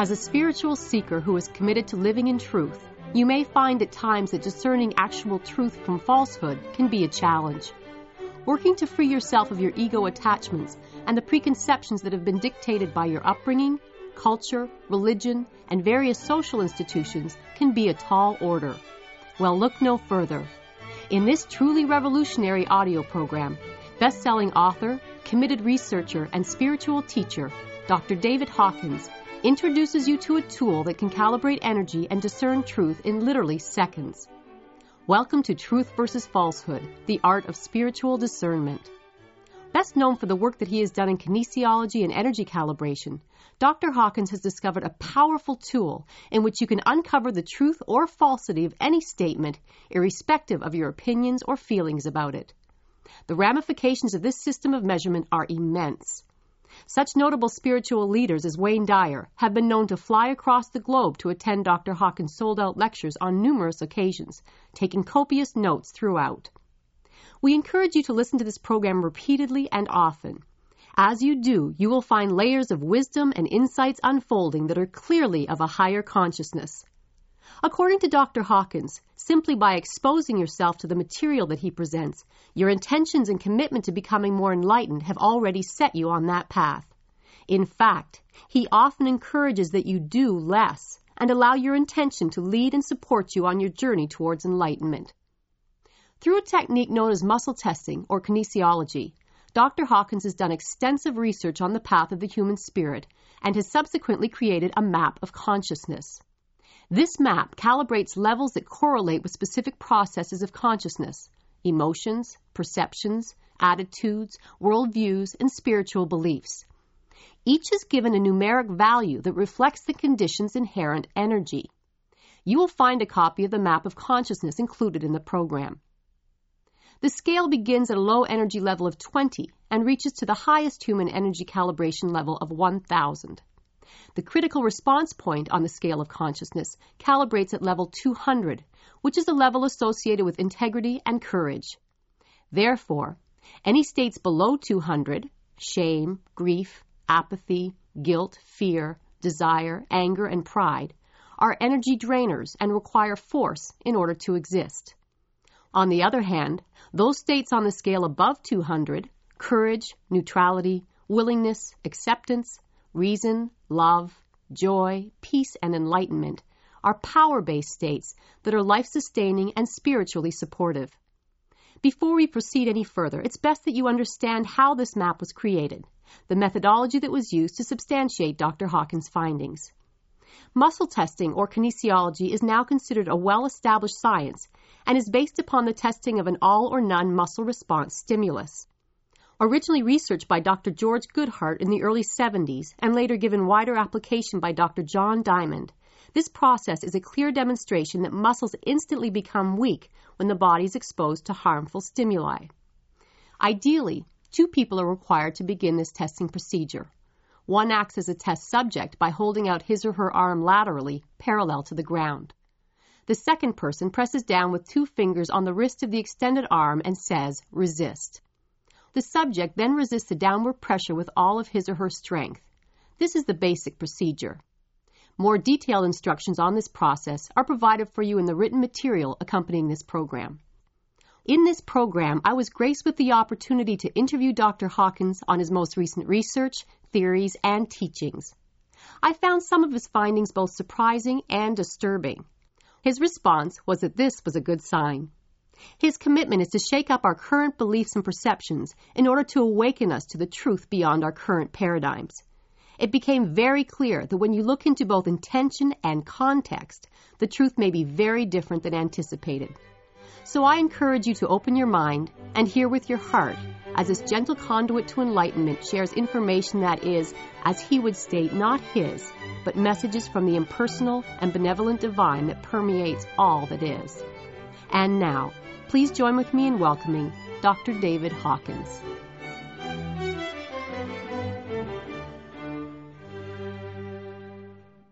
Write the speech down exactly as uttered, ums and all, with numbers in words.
As a spiritual seeker who is committed to living in truth, you may find at times that discerning actual truth from falsehood can be a challenge. Working to free yourself of your ego attachments and the preconceptions that have been dictated by your upbringing, culture, religion, and various social institutions can be a tall order. Well, look no further. In this truly revolutionary audio program, best-selling author, committed researcher, and spiritual teacher, Doctor David Hawkins, introduces you to a tool that can calibrate energy and discern truth in literally seconds. Welcome to Truth versus Falsehood, the art of spiritual discernment. Best known for the work that he has done in kinesiology and energy calibration, Doctor Hawkins has discovered a powerful tool in which you can uncover the truth or falsity of any statement, irrespective of your opinions or feelings about it. The ramifications of this system of measurement are immense. Such notable spiritual leaders as Wayne Dyer have been known to fly across the globe to attend Doctor Hawkins' sold-out lectures on numerous occasions, taking copious notes throughout. We encourage you to listen to this program repeatedly and often. As you do, you will find layers of wisdom and insights unfolding that are clearly of a higher consciousness. According to Doctor Hawkins, simply by exposing yourself to the material that he presents, your intentions and commitment to becoming more enlightened have already set you on that path. In fact, he often encourages that you do less and allow your intention to lead and support you on your journey towards enlightenment. Through a technique known as muscle testing or kinesiology, Doctor Hawkins has done extensive research on the path of the human spirit and has subsequently created a map of consciousness. This map calibrates levels that correlate with specific processes of consciousness, emotions, perceptions, attitudes, worldviews, and spiritual beliefs. Each is given a numeric value that reflects the condition's inherent energy. You will find a copy of the map of consciousness included in the program. The scale begins at a low energy level of twenty and reaches to the highest human energy calibration level of one thousand. The critical response point on the scale of consciousness calibrates at level two hundred, which is a level associated with integrity and courage. Therefore, any states below two hundred, shame, grief, apathy, guilt, fear, desire, anger, and pride, are energy drainers and require force in order to exist. On the other hand, those states on the scale above two hundred, courage, neutrality, willingness, acceptance, reason, love, joy, peace, and enlightenment, are power-based states that are life-sustaining and spiritually supportive. Before we proceed any further, it's best that you understand how this map was created, the methodology that was used to substantiate Doctor Hawkins' findings. Muscle testing or kinesiology is now considered a well-established science and is based upon the testing of an all-or-none muscle response stimulus. Originally researched by Doctor George Goodhart in the early seventies and later given wider application by Doctor John Diamond, this process is a clear demonstration that muscles instantly become weak when the body is exposed to harmful stimuli. Ideally, two people are required to begin this testing procedure. One acts as a test subject by holding out his or her arm laterally, parallel to the ground. The second person presses down with two fingers on the wrist of the extended arm and says, "Resist." The subject then resists the downward pressure with all of his or her strength. This is the basic procedure. More detailed instructions on this process are provided for you in the written material accompanying this program. In this program, I was graced with the opportunity to interview Doctor Hawkins on his most recent research, theories, and teachings. I found some of his findings both surprising and disturbing. His response was that this was a good sign. His commitment is to shake up our current beliefs and perceptions in order to awaken us to the truth beyond our current paradigms. It became very clear that when you look into both intention and context, the truth may be very different than anticipated. So I encourage you to open your mind and hear with your heart as this gentle conduit to enlightenment shares information that is, as he would state, not his, but messages from the impersonal and benevolent divine that permeates all that is. And now, please join with me in welcoming Doctor David Hawkins.